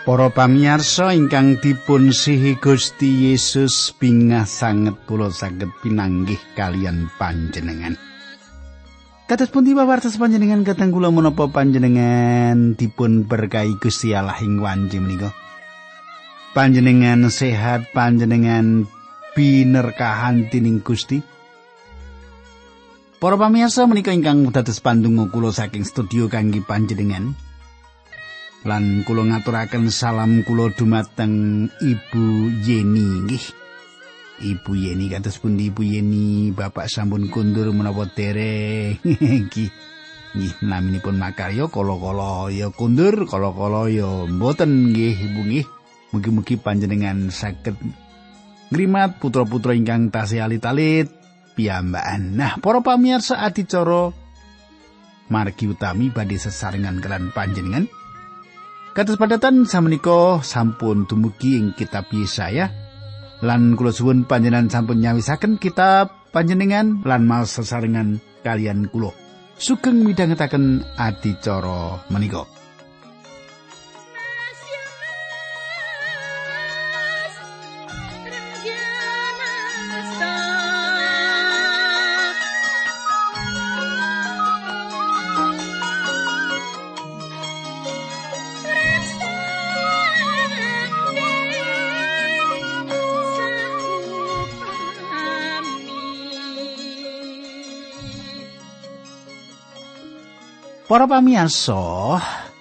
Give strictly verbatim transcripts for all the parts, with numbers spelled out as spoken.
Para pamirsa ingkang dipun sihi Gusti Yesus, bingah sanget kula saged pinanggih kalian panjenengan. Kados pundi pawartos panjenengan kateng kula menapa panjenengan dipun berkahi Gusti Allah ing wanci menika? Panjenengan sehat, panjenengan binerkahan dening Gusti. Para pamirsa menika ingkang dados pandonga kula saking studio kangge panjenengan. Lan kula ngaturaken salam kula dumateng Ibu Yeni nggih. Ibu Yeni kados pundi Ibu Yeni, Bapak sampun kundur menapa dereng nggih. Nggih naminipun makarya kala-kala ya kundur, kala-kala ya mboten nggih Ibu nggih. Mugi-mugi panjenengan saged ngrimat putra-putra ingkang tasih alit-alit piyambakan. Nah, para pamirsa adicara margi utami badhe sesarengan kelan panjenengan. Kados padatan samenika sampun dumugi ing kitab Yesaya lan kula suwun panjenengan sampun nyawisaken kitab panjenengan lan maos sesarengan kalian kula. Sugeng midhangetaken adicara menika. Para pamirsa,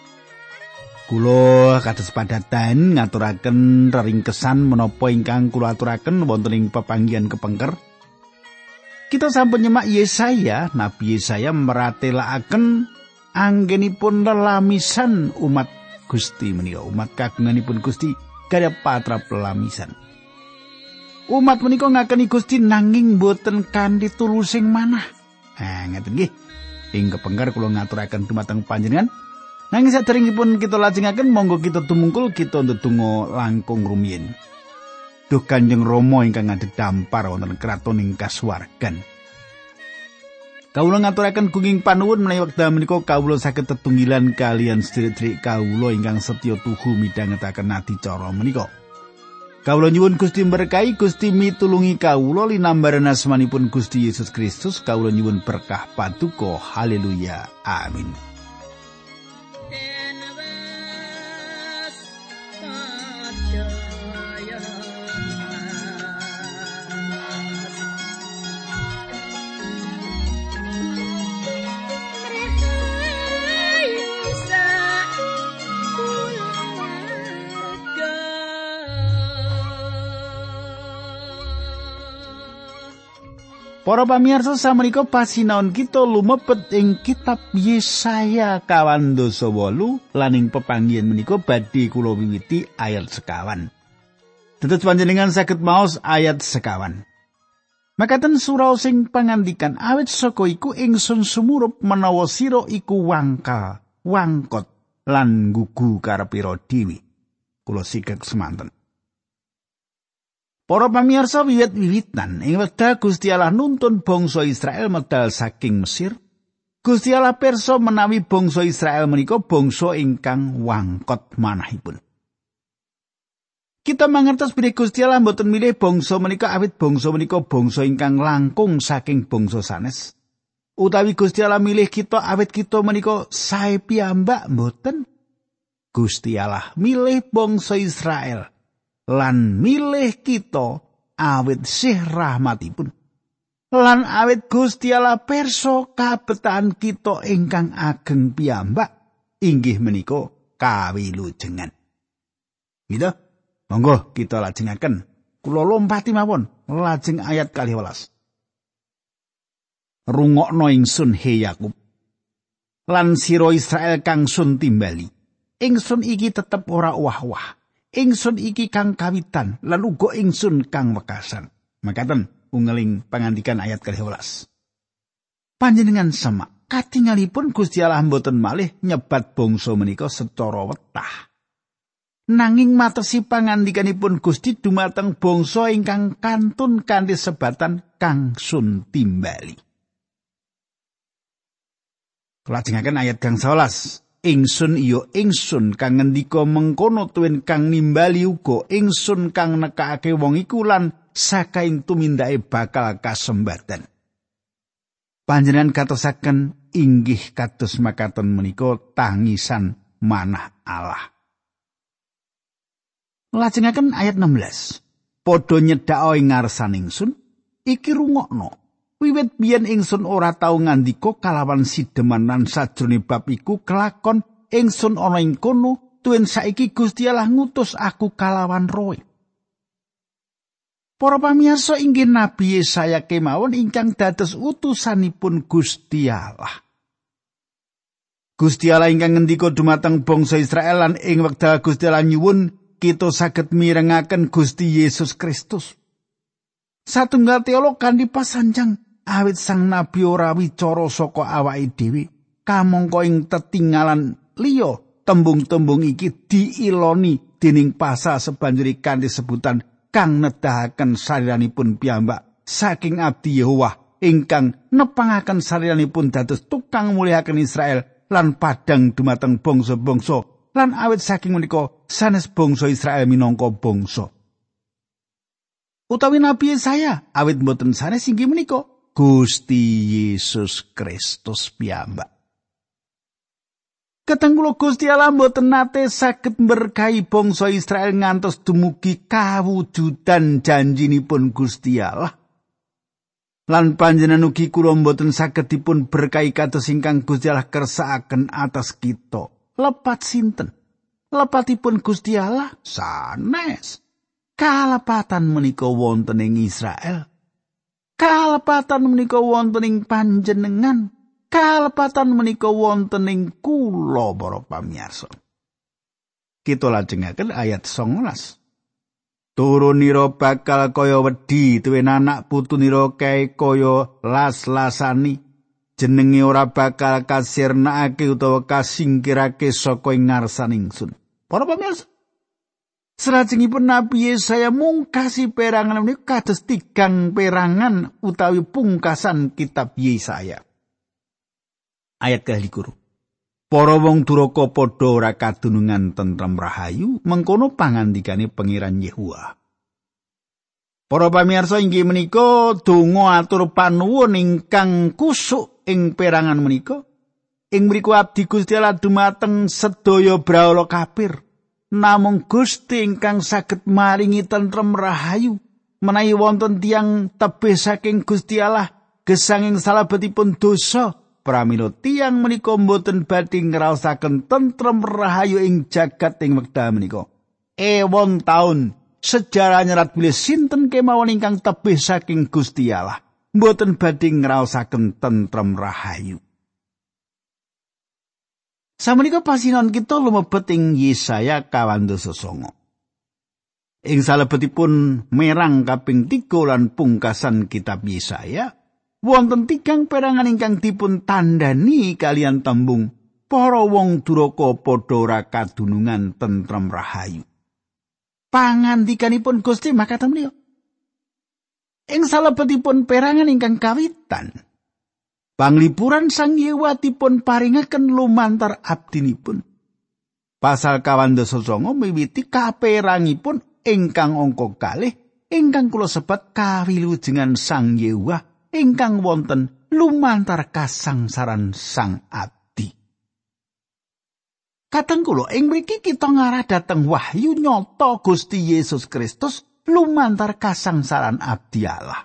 kula kados padatan ngaturaken reringkesan menapa ingkang kula aturaken wonten ing pepanggihan kepengker. Kita sampun nyemak Yesaya, Nabi Yesaya meratelaken anggenipun lelamisan umat Gusti menika, umat kagunganipun Gusti kada patrap lelamisan. Umat menika ngakeni Gusti nanging boten kanthi tulusing manah. Ah, ngaten nggih. Ing kepengker kula ngaturaken dumateng panjenengan. Nanging saderengipun kita lajengaken monggo kita tumungkul kita ndedonga langkung rumiyin. Duh Kanjeng Rama ingkang ngadhep dampar wonten kraton ing kasuwargan. Kawula ngaturaken gunging panuwun menawi wekdal menika kawula saged tetunggilan kalian sedherek kawula ingkang setya tuhu midhangetaken adicara menika. Kawula nyuwun Gusti berkahi, Gusti mitulungi kawula linambaran asmanipun Gusti Yesus Kristus. Kawula nyuwun berkah paduka. Haleluya. Amin. Para pamirsa samenika pasinaon kita lumebet ing kitab Yesaya kawan dasa wolu lan ing pepanggihan menika badhe kula wiwiti ayat sekawan. Dados panjenengan saged maos ayat sekawan. Makaten surau sing pangandikan awit saka iku ingsun sumurup menawa sira iku wangkal, wangkot lan gugu karepira dhewe. Kula sikek semanten. Para pamirsa wiwit-wiwitan ing wekdal Gusti Allah nuntun bangsa Israel medal saking Mesir, Gusti Allah pirsa menawi bangsa Israel menika bangsa ingkang wangkot manahipun. Kita mangertos bilih Gusti Allah mboten milih bangsa menika awit bangsa menika bangsa ingkang langkung saking bangsa sanes. Utawi Gusti Allah milih kita awit kita menika sae piyambak mboten. Gusti Allah milih bangsa Israel lan milih kita awit sih rahmatipun. Lan awit Gusti Allah pirsa kabetahan kita ingkang ageng piyambak inggih menika kawilujengan. Gitu? Monggo kita lajengaken. Kula lompati mawon lajeng ayat kalih welas. Rungokno ingsun he Yakub lan sira Israel kang sun timbali. Ingsun iki tetep ora wah-wah. Ingsun iki kang kawitan lan uga ingsun kang wekasan. Makaten ungeling pangandikan ayat kalih welas. Panjenengan semak katingalipun Gusti Allah mboten malih nyebat bangsa menika secara wetah. Nanging matesi pangandikanipun Gusti dumateng bangsa ingkang kantun kanthi sebatan kang sun timbali. Lajengaken ayat kang sewelas. ingsun iya ingsun kang ngendika mengkono tuwin kang nimbali uga ingsun kang nekake wong iku lan sakaing tumindake bakal kasembadan. Panjenengan katosaken inggih kados makaten menika tangisan manah Allah. Lajengaken ayat enam belas. Padha nyedhak ing ngarsan ingsun, iki rungokno. Wiwit biyen ingsun ora tau ngandika kalawan sideman lan sajroning bab iku kelakon ingsun ana ing kono tuwin saiki Gusti Allah ngutus aku kalawan roe. Para pamirsa inggih Nabi Yesaya kemawon ingkang dados utusanipun Gusti Allah. Gusti Allah ingkang ngendika dumateng bangsa Israel lan ing wekdal Gusti Allah nyuwun kita saged mirengaken Gusti Yesus Kristus. Satunggal teolog kanthi pasanjang awit sang nabi ora wicara saka awake dhewe, kamangka ing tetinggalan liya tembung-tembung iki diiloni dening pasal sebanjuri kanthi sebutan kang nedahaken sariranipun piyambak saking abdi Yehowah ingkang nepangaken sariranipun dados tukang mulihaken Israel lan padang dumateng bangsa-bangsa lan awit saking menika sanes bangsa Israel minangka bangsa. Utawi Nabi Yesaya awit boten sanes inggih menika Gusti Yesus Kristus piyambak. Katenggulo Gusti Allah mboten nate saged berkahi bangsa Israel ngantos dumugi kawujudan janjinipun Gusti Allah. Lan panjenengan ugi kula mboten saged dipun berkahi kados ingkang Gusti Allah kersakaken atas kita. Lepat sinten? Lepatipun Gusti Allah sanes. Kalepatan menika wonten ing Israel. Kalepatan menika wonten ing panjenengan. Kalepatan menika wonten ing kula para pamirsa. Kita lajengaken ayat songolas. Turunira bakal kaya wedi tuwin anak putunira kae kaya las-lasani. Jenenge ora bakal kasirnakake utawa kasingkirake saka ing ngarsan ingsun. Para pamirsa, salajengipun Nabi Yesaya mungkasi perangan menika kados tigang perangan utawi pungkasan kitab Yesaya. Ayat kalih. Para wong duraka padha ora kadunungan tentrem rahayu, mengkono pangandikane Pangeran Yehuwa. Para pamirsa inggih menika donga atur panuwun ingkang kusuk ing perangan menika. Ing mriku abdi Gusti Allah dumateng sedaya brahala kafir. Namung Gusti ingkang saged maringi tentrem rahayu. Menawi wonten tiyang tebih saking Gusti Allah gesang ing salebetipun dosa, pramila tiyang menika boten badhe ngraosaken tentrem rahayu ing jagat ing wekdal menika. Ewon taun sejarah nyerat bilih sinten kemawon ingkang tebih saking Gusti Allah, boten badhe ngraosaken tentrem rahayu. Samenika pasinon kita lumebet ing Yesaya kawandasa sanga. Ing salebetipun merang kaping tiga lan pungkasan kitab Yesaya, wonten tigang perangan ingkang dipun tandani kalian tembung para wong duraka padha ora kadunungan tentrem rahayu. Pangandikanipun Gusti makaten menika. Ing salebetipun perangan ingkang kawitan, panglipuran Sang Yehuwa dipun paringaken lumantar abdinipun. Pasal kawandasa sanga miwiti kaperangipun ingkang angka kalih ingkang kula sebat kawilujengan Sang Yehuwa ingkang wonten lumantar kasangsaran sang abdi. Kateng kula ing mriki kita ngarah dhateng wahyu nyata Gusti Yesus Kristus lumantar kasangsaran abdi Allah.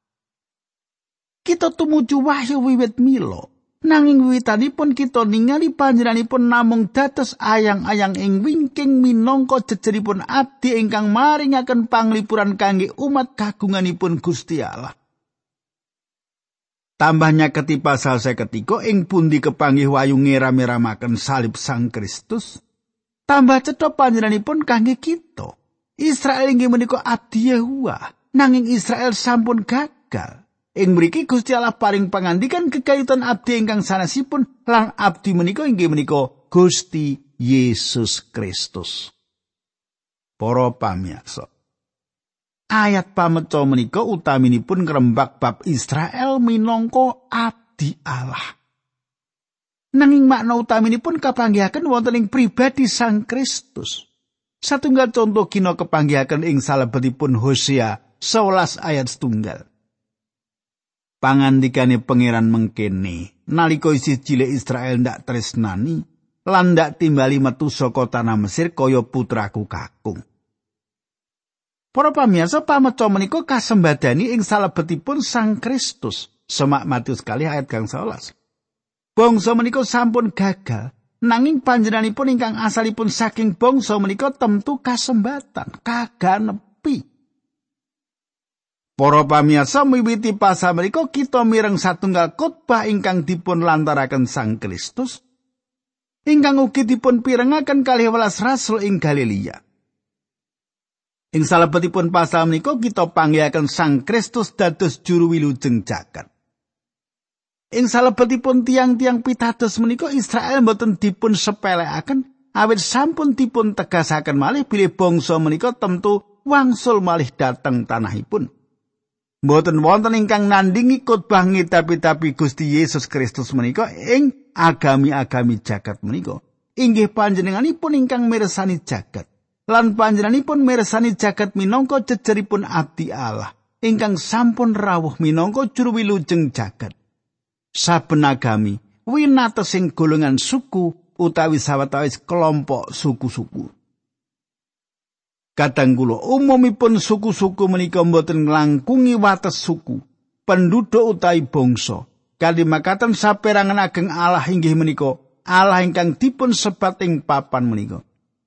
Kita tumuju wahyu wiwit mila, nanging wiwitanipun kita ningali panjenenganipun namung dados ayang-ayang ing wingking minangka jejeripun abdi ingkang maringaken panglipuran kangge umat kagunganipun Gusti Allah. Tambahnya keti pasal seketiga ing pundi kepanggih wayu ngeram-eramaken salib Sang Kristus. Tambah cetha panjenenganipun kangge kita. Israel inggih menika abdi Yehuwa, nanging Israel sampun gagal. Ing mriki Gusti Allah paring pangandikan kekayutan abdi ingkang sanesipun lan abdi menika inggih menika Gusti Yesus Kristus. Para pamirsa, ayat pameca menika utaminipun ngrembak bab Israel minangka abdi Allah. Nanging makna utaminipun kapanggihaken wonten ing pribadi Sang Kristus. Satunggal contoh kina kepanggihaken ing salebetipun Hosea sewelas ayat setunggal. Pangandikane pangeran mengkene, nalika isih cilik Israel ndak tresnani lan ndak timbali metu saka tanah Mesir kaya putraku kakung. Para pamirsa, pameca menika kasembadani ing salebetipun Sang Kristus. Semak Matius kalih ayat kang sewelas. Bangsa menika sampun gagal, nanging panjenenganipun ingkang asalipun saking bangsa menika temtu kasembatan, kaganepi. Para pamirsa, miwiti pasal menika kita mireng satunggal khotbah ingkang dipun lantaraken Sang Kristus, ingkang ugi dipun pirengaken kalih welas rasul ing Galilea. Ing salebetipun pasal menika kita panggihaken Sang Kristus dados juru wilujeng jagat. Ing salebetipun tiang-tiang pitados menika Israel boten dipun sepelekaken awit sampun dipun tegasaken malih bilih bangsa menika temtu wangsul malih dhateng tanahipun. Boten wonten ingkang nandingi khotbah ngitapi-tapi Gusti Yesus Kristus menika ing agami-agami jagat menika. Inggih panjenenganipun ingkang mirsani jagat. Lan panjenenganipun mirsani jagat minangka jejeripun abdi Allah ingkang sampun rawuh minangka juru wilujeng jagat. Saben agami winatosing golongan suku utawi sawetawis kelompok suku-suku. Kadang kula umumipun suku-suku menika boten nglangkungi wates suku, penduduk utawi bangsa. Kanthi makaten saperangan ageng Allah inggih menika Allah ingkang dipun sebat ing papan menika.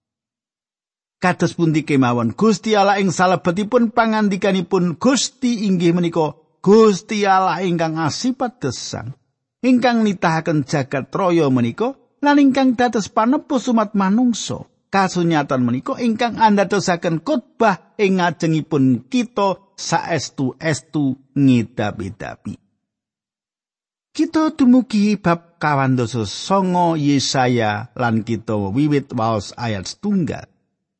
Kados pundi kemawon Gusti Allah ing salebetipun pangandikanipun Gusti inggih menika Gusti Allah ingkang asipat gesang, ingkang nitahaken jagat raya menika lan ingkang dados panepus umat manungsa. Kasunyatan menika ingkang andadosaken khotbah ing ngajengipun kita saestu-estu ngidapi-dapi. Kita dumugi bab kawan doso songo Yesaya lan kita wiwit waos ayat setunggal.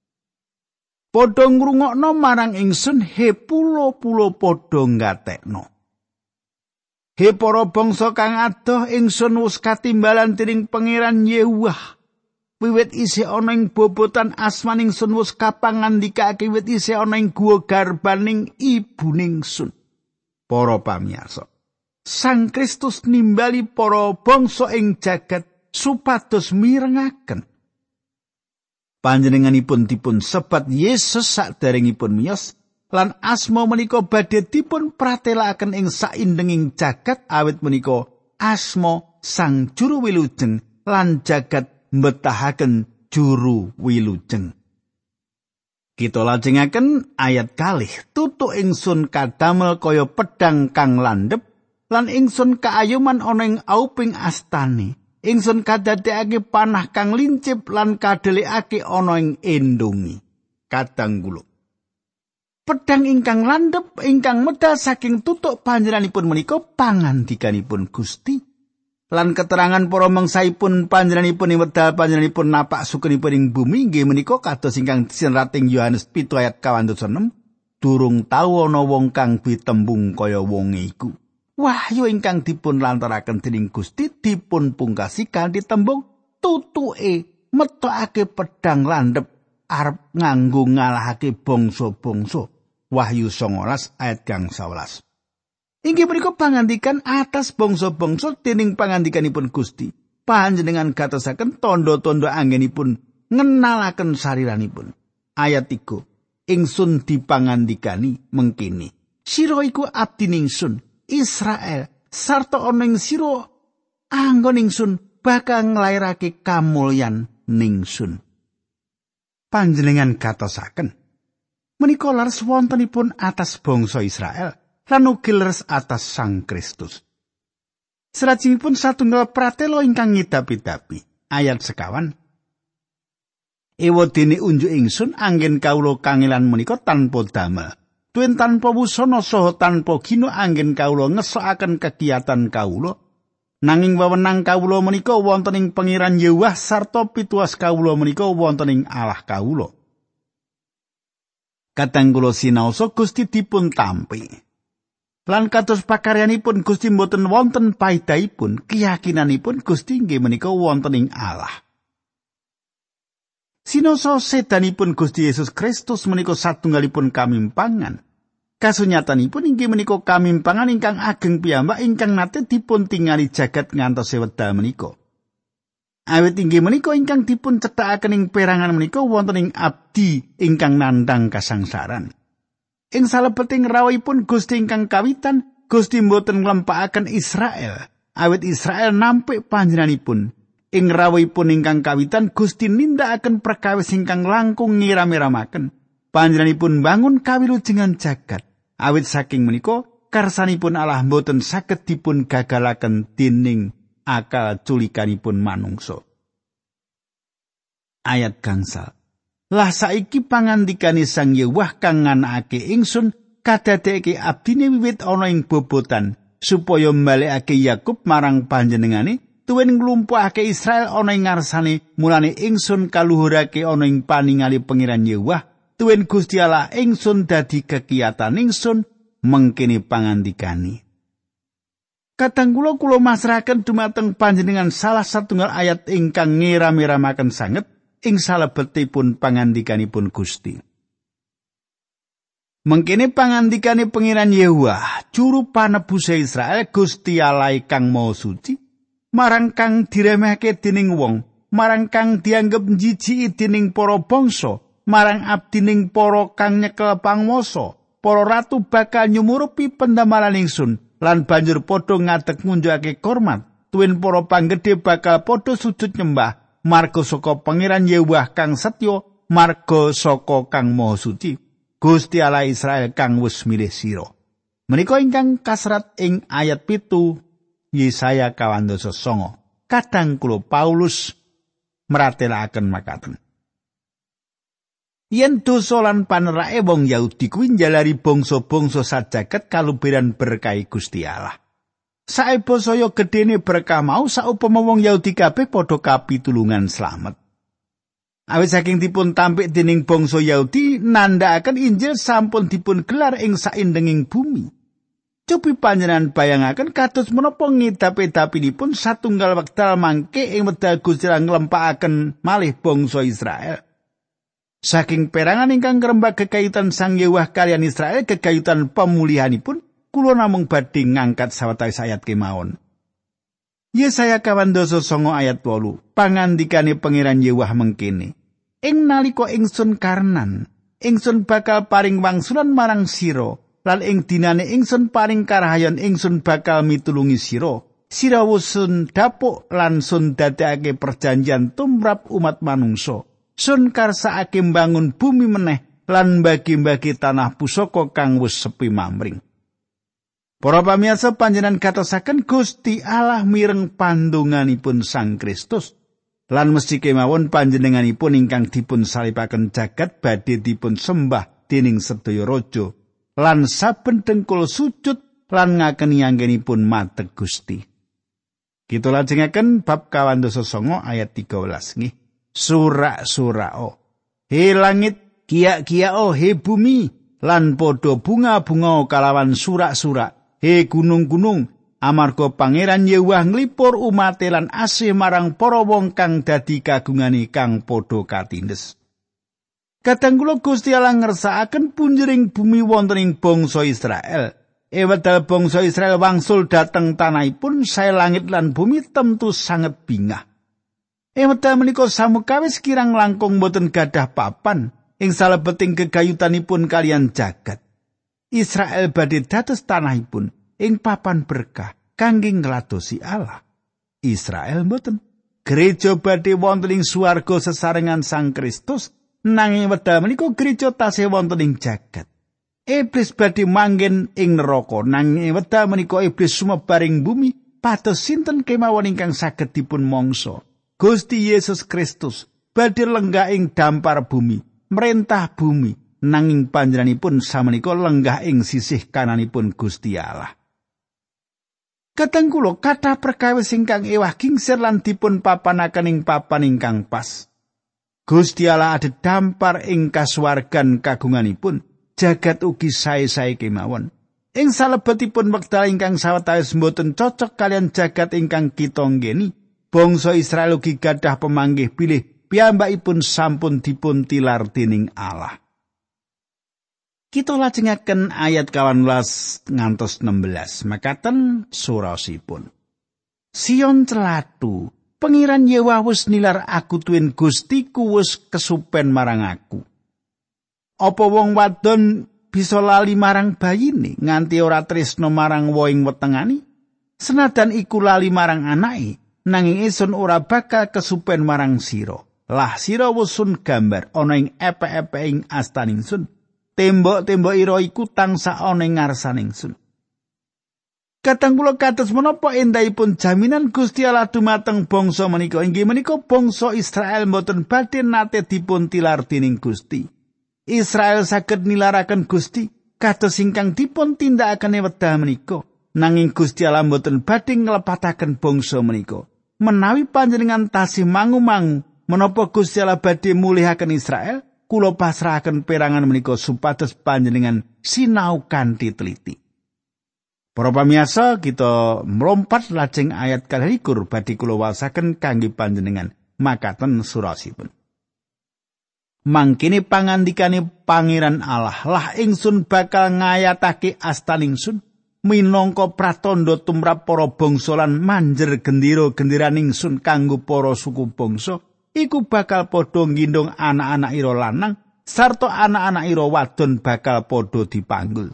Padha ngrungokno marang ingsun he pulo-pulo padha ngatekno. He para bangsa kang adoh ingsun wis katimbalan dening Pangeran Yehuwah. Wiwit isih ana ing bobotan asmaning sun wis kapangandikake wiwit isih ana ing guwa garbaning ibuning sun. Para pamirsa, Sang Kristus nimbali para bangsa ing jagat supados mirengaken. Panjenenganipun dipun sebat Yesus saderengipun miyos lan asma menika badhe dipun pratelakaken ing saindenging jagat awit menika asma Sang Juru Wilujeng lan jagat mbetahaken juru wilujeng. Kita lajengaken ayat kalih. Tutuk ingsun kadamel kaya pedang kang landhep lan ingsun kaayuman ana ing auping astane. Ingsun kadadekake panah kang lincip lan kadelikake ana ing endungi. Kadang kula. Pedang ingkang landhep ingkang medal saking tutuk panjenenganipun menika pangandikanipun Gusti. Lan keterangan para mangsaipun panjenenganipun ing wedal panjenenganipun napak sukenipun ing bumi nggih menika kados ingkang diserat ing Yohanes pitu ayat kawan dasa enem. Durung tau ana wong kang bitembung kaya wonge iku. Wahyu ingkang dipun lantaraken dening Gusti dipun pungkasi kanthi tembung tutuke metokake pedang landhep arep nganggo ngalahake bangsa-bangsa. Wahyu songolas ayat kang sewelas. Inggih menika pangandikan atas bangsa-bangsa dening pangandikanipun Gusti. Panjenengan gatosaken tanda-tanda anggenipun ngenalaken sariranipun. Ayat tiga. Ingsun dipangandikani mengkini. Sira iku abdi ingsun, Israel, sarta ana ing sira anggon ingsun bakal nglairake kamulyan ningsun. Panjenengan gatosaken menika laras wontenipun atas bangsa Israel. Lan ugi leres atas Sang Kristus. Salajengipun satunggal pratela ingkang ngidapi-dapi. Ayat sekawan. Ewadene unjuk ingsun anggen kawula kangelan menika tanpa damel. Tuwin tanpa wusana saha tanpa gina anggen kawula ngesokaken kegiatan kawula. Nanging wewenang kawula menika wonten ing Pangeran Yehuwah sarta pituas kawula menika wonten ing Allah kawula. Kadang kula sinaosa Gusti dipun tampi. Lan kados pakaryanipun Gusti mboten wonten paidahipun, keyakinanipun Gusti inggih menika wonten ing Allah. Sinoso sedanipun Gusti Yesus Kristus menika satunggalipun kamimpangan. Kasunyatanipun inggih menika kamimpangan ingkang ageng piyambak ingkang nate dipun tingali jagat ngantos wedal menika. Awit inggih menika ingkang dipun cethakaken ing perangan menika wonten ing abdi ingkang nandhang kasangsaran. Ing salebeting rawuhipun Gusti ingkang kawitan, Gusti mboten nglempakaken Israel, awit Israel nampik panjenenganipun. Ing rawuhipun ingkang kawitan Gusti nindakaken perkawis ingkang langkung ngiram-iramaken. Panjenenganipun bangun kawilujengan jagat. Awit saking menika karsanipun Allah mboten saged dipun gagalaken dening akal culikanipun manungsa. Ayat gangsal. Lah saiki pangandikane Sang Yewah kang nganakake ingsun kadadekake abdine wiwit ana ing bobotan supaya mbalekake Yakub marang panjenengane tuwin nglumpukake Israel ana ing ngarsane mulane ingsun kaluhurake ana ing paningali Pangeran Yewah tuwin Gusti Allah ingsun dadi kekiyatan ingsun mengkene pangandikane. Kadang kula kula masrahaken dumateng panjenengan salah satunggal ayat ingkang ngiram-iramaken sanget ing salebetipun pangandikanipun Gusti. Mengkene pangandikane Pangeran Yewah, juru panebuse Israel Gusti Allah kang Maha Suci, marang kang diremehake dening wong, marang kang dianggep njijiki dening para bangsa, marang abdining para kang nyekel pangwasa, para ratu bakal nyumurupi pendamalan ingsun, lan banjur padha ngadeg ngunjukake hormat, tuwin para panggedhe bakal padha sujud nyembah. Marga saka Pangeran Yewah kang setya, marga saka kang Maha Suci, Gusti Allah Israel kang wis milih sira. Menika ingkang kasrat ing ayat pitu Yesaya kawandasa sanga. Kadang kula Paulus meratelaken makaten. Yen dosa lan panerake wong Yahudi kuwi njalari bangsa-bangsa sajagat kaluberan berkahi Gusti Allah. Saeba saya gedene berkah mau saupama wong Yahudi kabeh padha kapitulungan slamet. Awit saking dipun tampik dening bangsa Yahudi nandhakaken Injil sampun dipun gelar ing saindenging bumi. Cobi panjenengan bayangaken kados menapa ngidap-idapinipun satunggal wekdal mangke ing wedal Gusti Allah nglempakaken malih bangsa Israel. Saking perangan ingkang ngrembak kekayutan Sang Yewah kaliyan Israel, kekayutan pemulihanipun kula namung badhe ngangkat sawetawis ayat kemawon. Yesaya kawandasa sanga ayat wolu. Pangandikane Pangeran Yewah mengkene. Ing nalika ingsun karnan, ingsun bakal paring wangsulan marang sira, lan ing dinane ingsun paring karahayon ingsun bakal mitulungi sira. Sira wusun dapuk lan sun dadekake perjanjian tumrap umat manungsa. Sun karsakake mbangun bumi meneh lan bagi-bagi tanah pusaka kang wis sepi mamring. Para pamirsa panjenengan katosaken Gusti Allah mireng pandonganipun Sang Kristus lan mesti kemawon panjenenganipun ingkang dipun salibaken jagat badhe dipun sembah dening sedaya raja lan saben dengkul sujud lan ngakeni anggenipun madeg Gusti. Kita lajengaken bab kawandasa sanga ayat tiga belas nggih. Surak-surao. He langit kiak-kiao he bumi lan padha bunga-bunga kalawan surak-surak. He gunung-gunung, amarga Pangeran Yewah nglipur umate lan asih marang para wong kang dadi kagungane kang padha katindes. Kadang kula Gusti Allah ngersakaken punjering bumi wonten ing bangsa Israel. Ewedal bangsa Israel wangsul dhateng tanahipun, sae langit lan bumi temtu sanget bingah. Ewedal menika samukawis kirang langkung boten gadah papan ing salebeting gegayutanipun kalian jagat. Israel badhe dados tanahipun ing papan berkah kangge ngladosi Allah. Israel mboten. Gereja badhe wonten ing swarga sesarengan Sang Kristus, nanging wedal menika gereja tasih wonten ing jagat. Iblis badhe manggen ing neraka, nanging wedal menika iblis sumebar ing bumi. Pados sinten kemawon ingkang saged dipun mangsa? Gusti Yesus Kristus badhe lenggah ing dampar bumi, merentah bumi. Nanging panjenenganipun samenika lenggah ing sisih kananipun Gusti Allah. Kadang kula kathah perkawis ingkang ewah kingsir lan dipun papanaken ing papan ingkang pas. Gusti Allah ade dampar ing kasuwargan kagunganipun, jagat ugi sae-sae kemawon. Ing salebetipun wekdal ingkang sawetawis boten cocok kalian jagat ingkang kita nggeni, bangsa Israel ugi gadah pemanggih bilih piyambakipun sampun dipun tilar dening Allah. Kita lajengaken ayat kawan belas ngantos enam belas. Makaten surasipun. Sion celatu, pengiran Yewa wis nilar aku tuwin Gustiku wis kesupen marang aku. Apa wong wadon bisa lali marang bayine nganti ora tresno marang woing wetengani? Senajan iku lali marang anake, nanging ingsun ora bakal kesupen marang sira. Lah sira wusun gambar ana ing epek-epek ing astaning sun. Tembok-tembok ira iku tansah ana ing ngarsaning sun. Kadang kula kados menapa endahipun jaminan Gusti Allah dumateng bangsa menika inggih menika bangsa Israel mboten badhe nate dipun tilar dening Gusti. Israel saged nilaraken Gusti kados ingkang dipun tindakake wekdal menika. Nanging Gusti Allah mboten badhe nglepataken bangsa menika. Menawi panjenengan tasih mangu-mangu menapa Gusti Allah badhe mulihaken Israel, kula pasrahaken perangan menika supados panjenengan sinau kanthi teliti. Para pamirsa, kita melompat lajeng ayat kalih-likur badhe kula waosaken kangge panjenengan makaten surasipun. Mangkene pangandikane Pangeran Allah, lah ingsun bakal ngayatake astaningsun minangka pratandha tumrap para bangsa lan manjer gendera-gendera ningsun kanggo para suku bangsa. Iku bakal padha nggindhung anak-anak ira lanang sarta anak-anak ira wadon bakal padha dipanggul.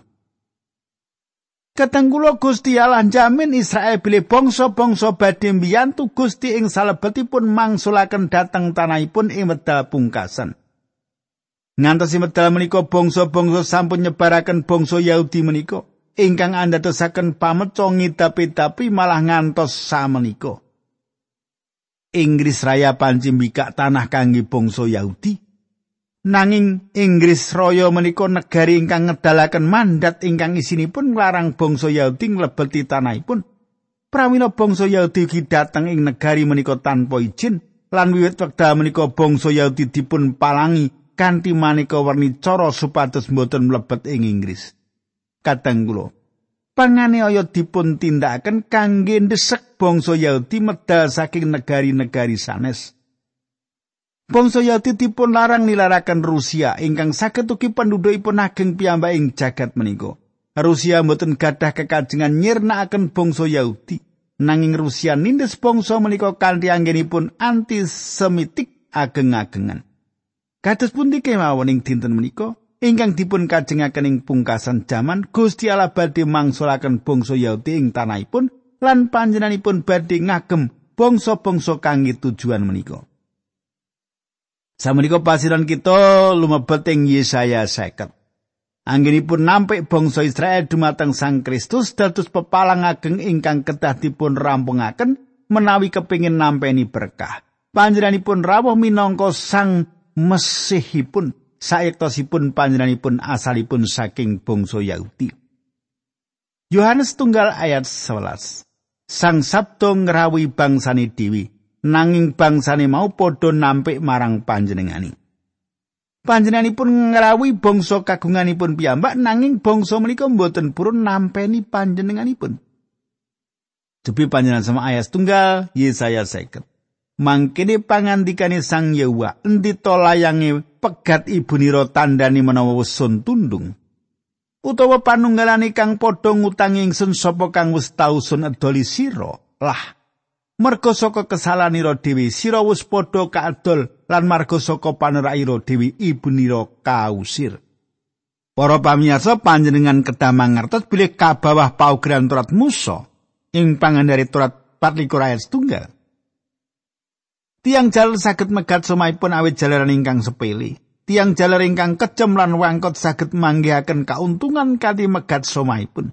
Kadang kula Gusti Allah jamin Israel bilih bangsa-bangsa badhe mbiyantu Gusti ing salebetipun mangsulaken dhateng tanahipun ing wekdal pungkasan. Ngantos wekdal menika bangsa-bangsa sampun nyebaraken bangsa Yahudi menika ingkang andadosaken pameca ngidapi-dapi malah ngantos samenika. Inggris Raya panci mbikak tanah kangge bangsa Yahudi. Nanging Inggris Raya menika negari ingkang ngedalaken mandat ingkang isinipun nglarang bangsa Yahudi nglebeti tanahipun. Pramila bangsa Yahudi ugi dhateng ing negari menika tanpa izin lan wiwit wekdal menika bangsa Yahudi dipun palangi kanthi maneka werni cara supados boten mlebet ing Inggris. Kadang kula panganiaya dipun tindakaken kangge ndesek bangsa Yahudi medal saking negari-negari sanes. Bangsa Yahudi dipun larang nilaraken Rusia ingkang saged ugi pendudukipun ageng piyambak ing jagat menika. Rusia mboten gadah kekajengan nyirnakaken bangsa Yahudi, nanging Rusia nindes bangsa menika kanthi anggenipun antisemitik ageng-agengan. Kados pundi kemawon ing dinten menika ingkang dipun kajengaken ing pungkasan jaman, Gusti Allah badhe mangsulaken bangsa Yahudi ing tanahipun lan panjenenganipun badhe ngagem bangsa-bangsa kangge tujuan menika. Samenika pasiran kita lumebet ing Yesaya seket. Anggenipun nampik bangsa Israel dumateng Sang Kristus dados pepalang ageng ingkang kedah dipun rampungaken menawi kepingin nampeni berkah. Panjenenganipun rawuh minangka Sang Mesihipun. Saektosipun panjenenganipun asalipun saking bangsa Yahudi. Yohanes tunggal ayat sebelas. Sang Sabda ngrawuhi bangsane dhewe, nanging bangsane mau padha nampik marang panjenengani. Panjenenganipun ngrawuhi bangsa kagunganipun piyambak, nanging bangsa menika mboten purun nampeni panjenenganipun. Jebi panjenengan sama ayat tunggal Yesaya seket. Mangkene pangandikane Sang Yehuwa, endi to layange pegat ibunira tandani menawa wesun tundung. Utawa panunggalane kang padha ngutangi ingsun sapa kang wis tau sun edoli sira. Lah, merga saka kesalanira dhewe sira wis padha kaadol lan marga saka panerakira dhewe ibunira kausir. Para pamirsa panjenengan kedah mangertos bilih kabawah paugeran Torat Musa ing pangandhari Torat pat likur ayat setunggal. Tiang jaler saged megat somaipun awit jalaran ingkang sepele. Tiang jaler ingkang kejem lan wangkot saged manggihaken kauntungan kanthi megat somaipun.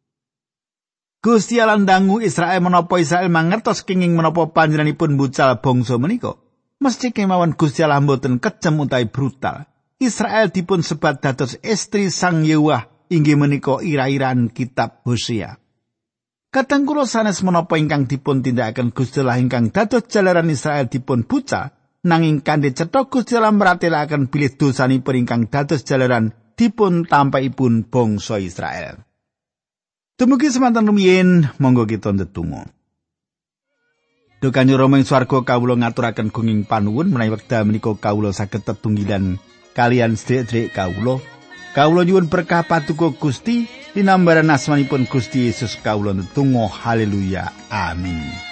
Gusti Allah ndangu Israel menapa Israel mangertos kenging menapa panjenenganipun bucal bangsa menika. Mesti kemawon Gusti Allah mboten kejem utawi brutal. Israel dipun sebat dados estri Sang Yehuwa inggih menika ira-iraan kitab Hosea. Kadang kula sanes menapa ingkang dipun tindakaken Gusti Allah ingkang dados jalaran Israel dipun buca, nanging kanthi cetha Gusti Allah maratelaken bilih dosanipun ingkang dados jalaran dipun tampakipun bangsa Israel. Dumugi semanten rumiyin, monggo kita ndedonga. Duh Kanjeng Rama ing swarga, kawula ngaturaken gunging panuwun menawi wekdal menika kawula saged tetunggilan kalian sedherek kawula. Kawula nyuwun berkah patuko Gusti, tinambaran asmanipun Gusti Yesus kawula ndedonga. Haleluya. Amin.